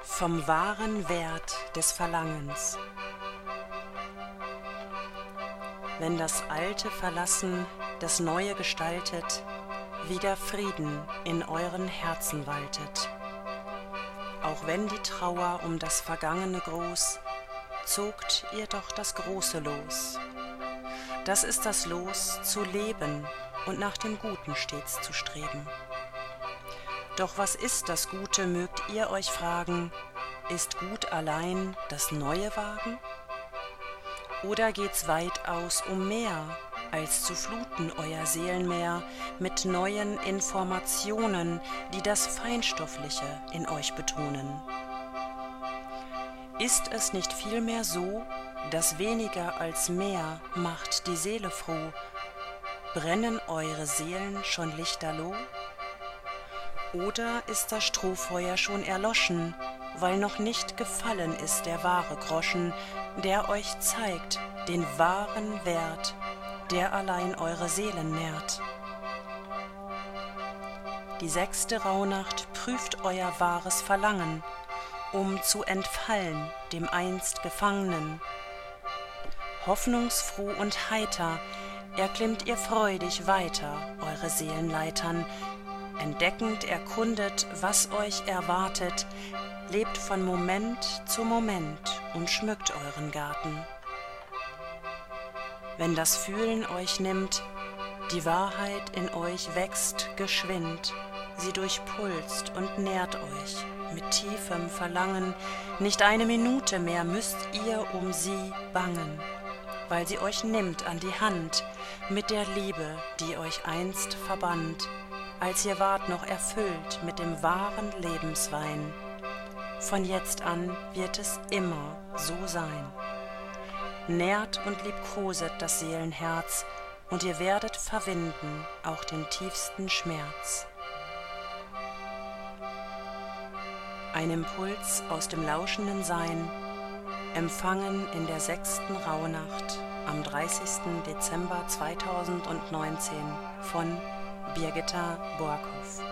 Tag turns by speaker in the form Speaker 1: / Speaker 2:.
Speaker 1: Vom wahren Wert des Verlangens. Wenn das Alte verlassen, das Neue gestaltet, wieder Frieden in euren Herzen waltet. Auch wenn die Trauer um das Vergangene groß, zogt ihr doch das Große Los. Das ist das Los, zu leben und nach dem Guten stets zu streben. Doch was ist das Gute, mögt ihr euch fragen, ist gut allein das Neue wagen? Oder geht's weitaus um mehr, als zu fluten euer Seelenmeer mit neuen Informationen, die das Feinstoffliche in euch betonen? Ist es nicht vielmehr so, dass weniger als mehr macht die Seele froh? Brennen eure Seelen schon lichterloh? Oder ist das Strohfeuer schon erloschen, weil noch nicht gefallen ist der wahre Groschen, der euch zeigt den wahren Wert, der allein eure Seelen nährt? Die 6. Rauhnacht prüft euer wahres Verlangen, um zu entfallen dem einst Gefangenen. Hoffnungsfroh und heiter erklimmt ihr freudig weiter eure Seelenleitern, entdeckend erkundet, was euch erwartet, lebt von Moment zu Moment und schmückt euren Garten. Wenn das Fühlen euch nimmt, die Wahrheit in euch wächst geschwind, sie durchpulst und nährt euch mit tiefem Verlangen, nicht eine Minute mehr müsst ihr um sie bangen, weil sie euch nimmt an die Hand mit der Liebe, die euch einst verband, als ihr wart noch erfüllt mit dem wahren Lebenswein. Von jetzt an wird es immer so sein. Nährt und liebkoset das Seelenherz, und ihr werdet verwinden auch den tiefsten Schmerz. Ein Impuls aus dem lauschenden Sein, empfangen in der 6. Rauhnacht am 30. Dezember 2019 von Birgitta Borkhoff.